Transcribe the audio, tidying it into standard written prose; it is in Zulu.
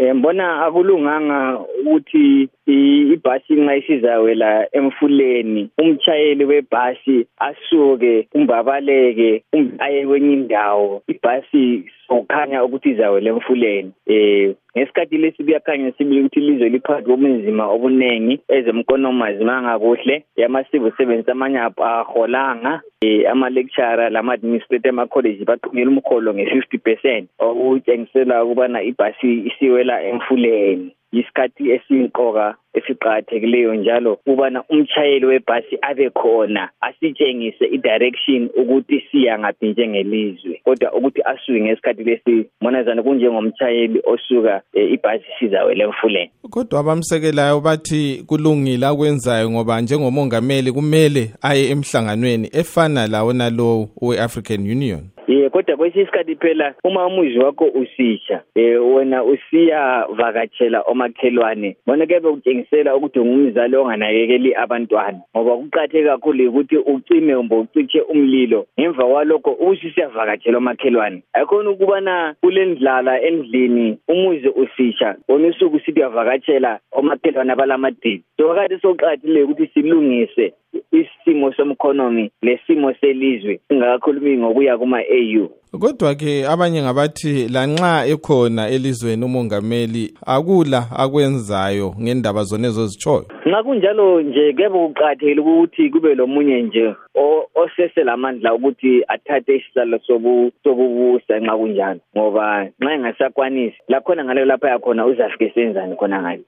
Mbona akulunganga ukuthi ibhasi nxa isizawela emfuleni umtshayeli webhasi asuke umbabaleke aye kwenye indawo ibhasi sokukhanya ukuthi izawela emfuleni. Ngesikhathi lesi kuyakhanya sibili ukuthi ilizwe liphakathi kobunzima obuningi ezemkonomi zimanga kuhle yama-civil servants amanye aholanga ama-lecturer lama-administrator ema-college baqhumela umkholo nge-50% okutshengisela ukubana ibhasi isiwela emfuleni. Isikhathi esimqoka esiqhakathekileyo njalo ubana umtshayeli webhasi abe khona asitshengise i-direction ukuthi siya ngaphi njengelizwe kodwa ukuthi asuke ngesikhathi lesi monazana kunjengomtshayeli osuka ibhasi sizawela emfuleni. Kodwa abamsekelayo bathi kulungile akwenzayo ngoba njengomongameli kumele aye emhlanganweni efana lawo nalowo we-African Union. Kodwa kwesinye isikhathi phela uma umuzi wakho usitsha wena usiya vakatshela omakhelwane bona kebe utshengisela ukuthi ungumzali onganakekeli abantwana ngoba kuqhatheka kakhulu ukuthi ucime kumbe uciche umlilo ngemva kwalokho usisiyavakatshela omakhelwane ayikhona ukubana kulendlala endlini umuzi usitsha wona usuku sithi uyavakatshela omakhelwane abalamadili so kade soqhathile ukuthi silungise isimo somkhonomi lesimo selizwe singakakhulumi ngokuya kuma-AU. Kodwa ke abanye ngabathi lanxa ekhona elizweni umongameli akula akwenzayo ngendaba zonezo zitshoyo. Ngakunjalo nje kebe kuqhathekile ukuthi kube lomunye nje oseselamandla ukuthi athathe isihlalo sokubusa nxa kunjalo ngoba nxa engasakwanisi lakhona ngale lapha yakhona uzafike senzani khona ngani.